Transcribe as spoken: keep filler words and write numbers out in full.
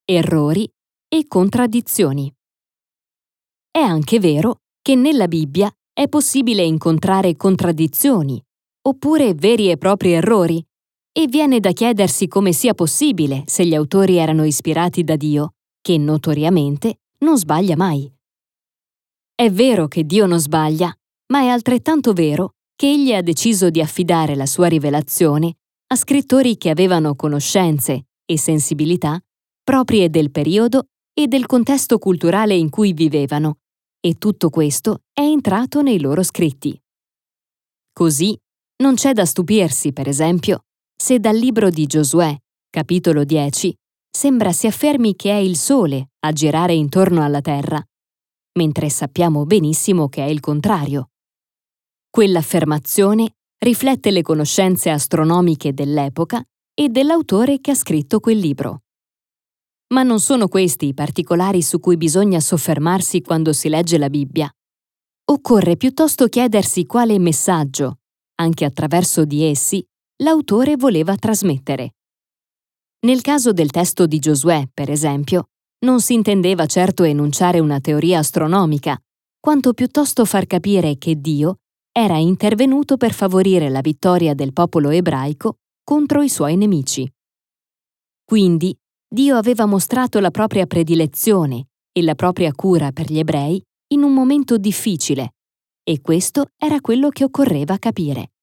errori e contraddizioni. È anche vero che nella Bibbia è possibile incontrare contraddizioni, oppure veri e propri errori, e viene da chiedersi come sia possibile se gli autori erano ispirati da Dio, che notoriamente non sbaglia mai. È vero che Dio non sbaglia, ma è altrettanto vero che Egli ha deciso di affidare la sua rivelazione a scrittori che avevano conoscenze e sensibilità proprie del periodo e del contesto culturale in cui vivevano, e tutto questo è entrato nei loro scritti. Così, non c'è da stupirsi, per esempio, se dal libro di Giosuè, capitolo dieci, sembra si affermi che è il Sole a girare intorno alla Terra, mentre sappiamo benissimo che è il contrario. Quell'affermazione riflette le conoscenze astronomiche dell'epoca e dell'autore che ha scritto quel libro. Ma non sono questi i particolari su cui bisogna soffermarsi quando si legge la Bibbia. Occorre piuttosto chiedersi quale messaggio, anche attraverso di essi, l'autore voleva trasmettere. Nel caso del testo di Giosuè, per esempio, non si intendeva certo enunciare una teoria astronomica, quanto piuttosto far capire che Dio era intervenuto per favorire la vittoria del popolo ebraico contro i suoi nemici. Quindi, Dio aveva mostrato la propria predilezione e la propria cura per gli ebrei in un momento difficile, e questo era quello che occorreva capire.